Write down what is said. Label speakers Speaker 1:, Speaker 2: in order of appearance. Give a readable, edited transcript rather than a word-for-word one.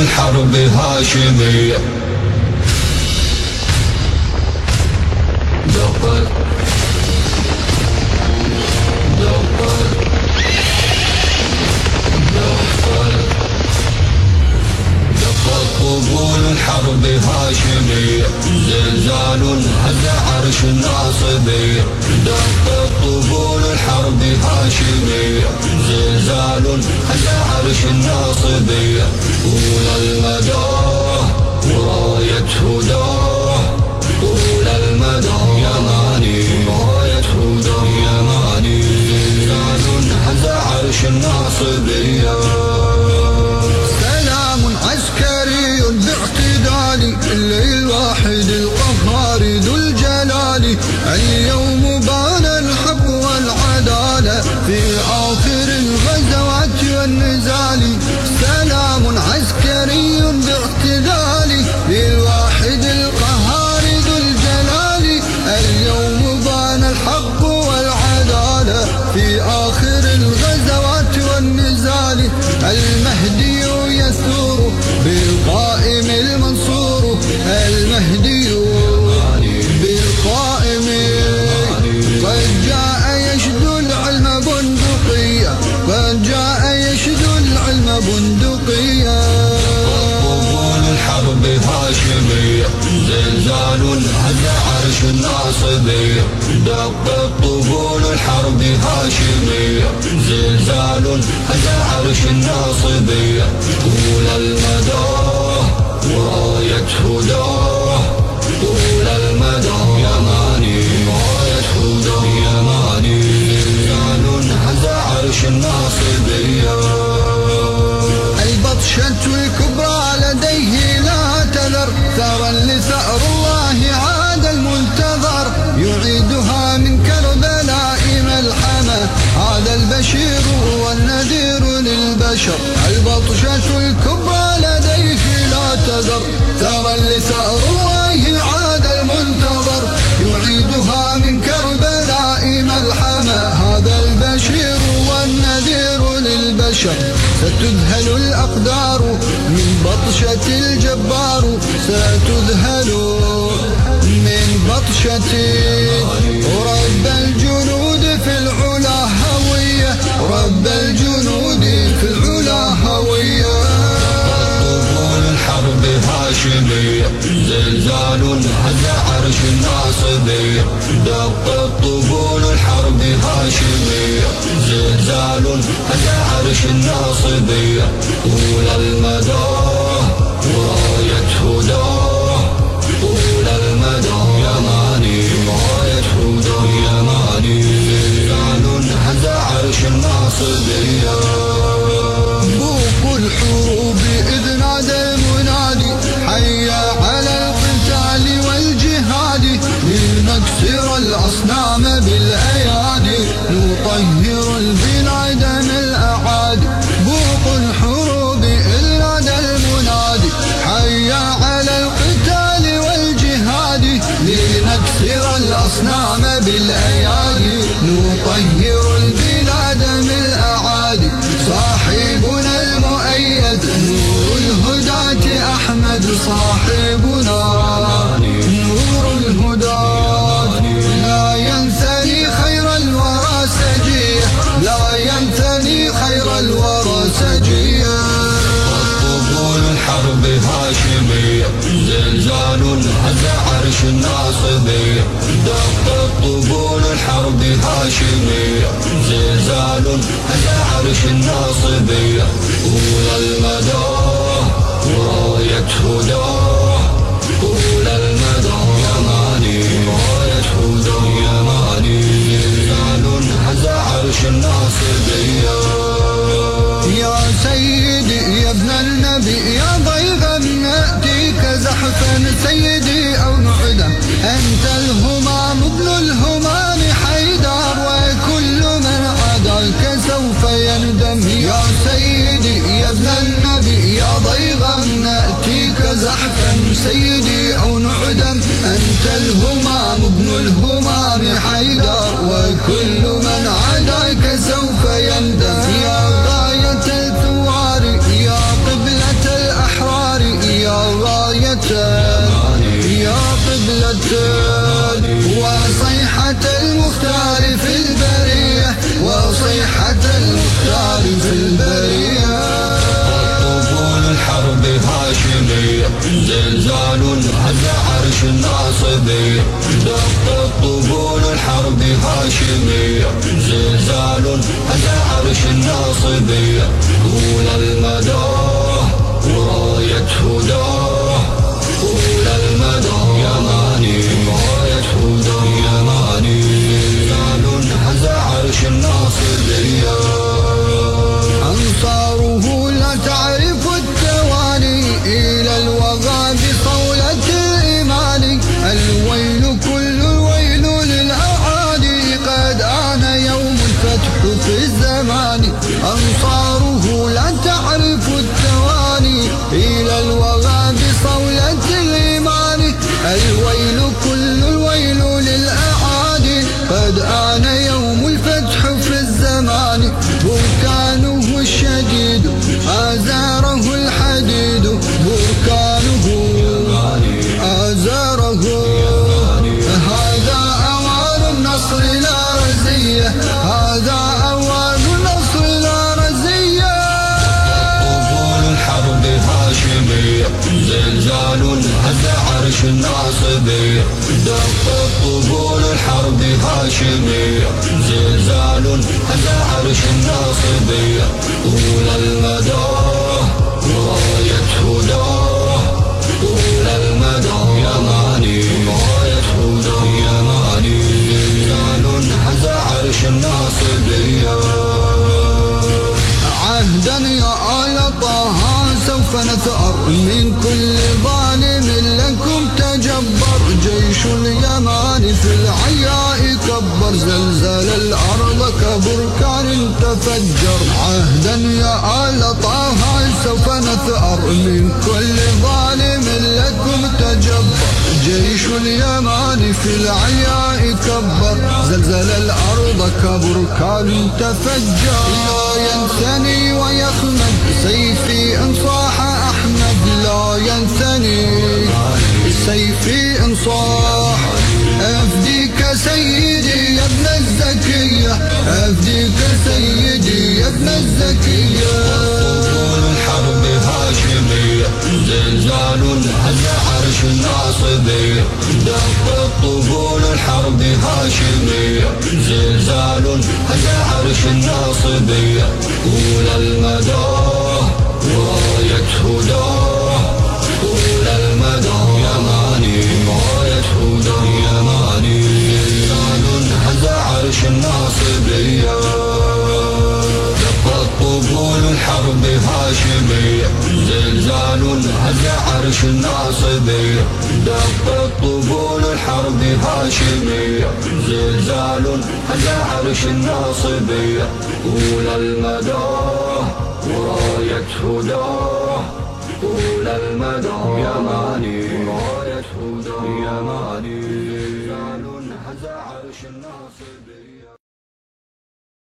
Speaker 1: الحرب هاشمية. دقت طبول الحرب هاشمية، زلزال هز عرش الناصبية. دقت طبول الحرب هاشمية، زلزال هز عرش الناصبية. طول المدى وراية هداه، طول المدى يماني راية هداه يماني. زلزال هز عرش الناصبية.
Speaker 2: للواحد القهار ذو الجلال، اليوم بان الحق والعدالة في آخر الغزوات والنزال. سلام عسكري باعتدال للواحد القهار ذو الجلال، اليوم بان الحق والعدالة في آخر الغزوات والنزال. المهدي يثور بالقائم المنصور، المهدي بالقائم قد جاء يشد العلم بندقية، قد جاء يشد العلم بندقية.
Speaker 1: طبول الحرب هاشمية، زلزال هز عرش الناصبية. دقت طبول الحرب هاشمية، زلزال هز عرش الناصبية. طول المدى وراية هداه، طول المدى يماني راية هداه يماني. زلزال هز عرش الناصبية.
Speaker 2: البطشة الكبرى لديه لا تذر، ثرا لثأر الله عاد المنتظر. يعيدها من كربلاء ملحمة، هذا البشير والنذير للبشر. البطشة الكبرى لديه لا تذر، ثرا لثأر الله عاد المنتظر. يعيدها من كربلاء ملحمة، هذا البشير والنذير للبشر. ستذهل الأقدار من بطشة الجبار، ستذهل من بطشة رب الجنود في العلا هوية، رب الجنود في العلا هوية.
Speaker 1: طبول الحرب هاشمية، زلزال هز عرش الناصبية. دقت طبول الحرب هاشمية، زلزال هز عرش الناصبية. طول المدى وراية هداه، طول المدى يماني راية هداه يماني. زلزال هز عرش الناصبية.
Speaker 2: بوق الحروب إذ نادى المنادي، حي على القتال والجهاد. لنكسر الأصنام بالأيادي، نطهر البلاد من الأعادي. بوق الحروب إذ نادى المنادي، حي على القتال والجهاد. لنكسر الأصنام بالأيادي، نطهر البلاد من الأعادي. صاحبنا المؤيد نور الهداة أحمد، صاحبنا نور الهداة. لا ينثني خير الورى سجيه، لا ينثني خير الورى سجيه.
Speaker 1: طبول الحرب هاشمية، زلزال هز عرش الناصبية. دقت طبول الحرب هاشمية، زلزال هز عرش الناصبية. طول المدى وراية هداه، طول المدى يماني راية هداه يماني. زلزال هز عرش الناصبية.
Speaker 2: يا سيدي يا ابن النبي يا ضيغا، نأتيك زحفا سيدي أو نعدم. أنت الهمام ابن الهمام حيدر، وكل من عداك سوف يندم. يا سيدي يا ابن النبي يا ضيغا، نأتيك زحفا سيدي أو نعدم. أنت الهمام ابن الهمام حيدر، وكل من عداك سوف يندم. يا غاية الثوار يا قبلة الأحرار،
Speaker 1: زلزال هزا عرش الناصبية طول المدى وراية هداه طول المدى يماني راية هداه يماني زلزال هزا عرش الناصبية
Speaker 2: أنصاره لا تعرف التواني إلى الوغى بصولة الإيمان الويل كل الويل للأعادي قد آن يوم الفتح في الزمان أنصاره لا تعرف التواني إلى الوغى بصولة الإيمان الويل كل الويل للأعادي قد آن يوم الفتح في الزمان بركانه الشديد آزاره الحديد بركانه آزاره هذا أوان النصر لا رزية هذا أوان النصر لا رزية
Speaker 1: طبول الحرب هاشمية زلزال هز عرش الناصبية دقت طبول الحرب هاشمية زلزال هز عرش الناصبية طول المدى وراية هداه طول المدى يماني راية هداه يماني زلزال هز عرش الناصبية
Speaker 2: عهدا يا آل طه سوف نثأر من كل ظالم لكم تجبر جيش اليمان في العياء كبر زلزل الأرض كبركان تفجر عهدا يا آل طه سوف نثأر من كل ظالم لكم تجبر جيش اليمان في العياء كبر زلزل الأرض كبركان تفجر لا ينثني ويخمد سيفي إن صاح أحمد لا ينثني سيفي إن صاح أفديك سيدي يا ابن الزكية أفديك سيدي يا ابن الزكية
Speaker 1: طول الحرب هاشمية زلزال هز عرش الناصبية دقت طبول الحرب هاشمية زلزال هز عرش الناصبية طول المدى وراية هداه طول المدى يماني راية هداه يماني زلزال هز عرش الناصبية دقت طبول الحرب هاشمية زلزال هز عرش الناصبية دقت طبول الحرب هاشمية زلزال هز عرش الناصبية طول المدى وراية هداه طول المدى يماني راية هداه يماني زلزال هز عرش الناصبية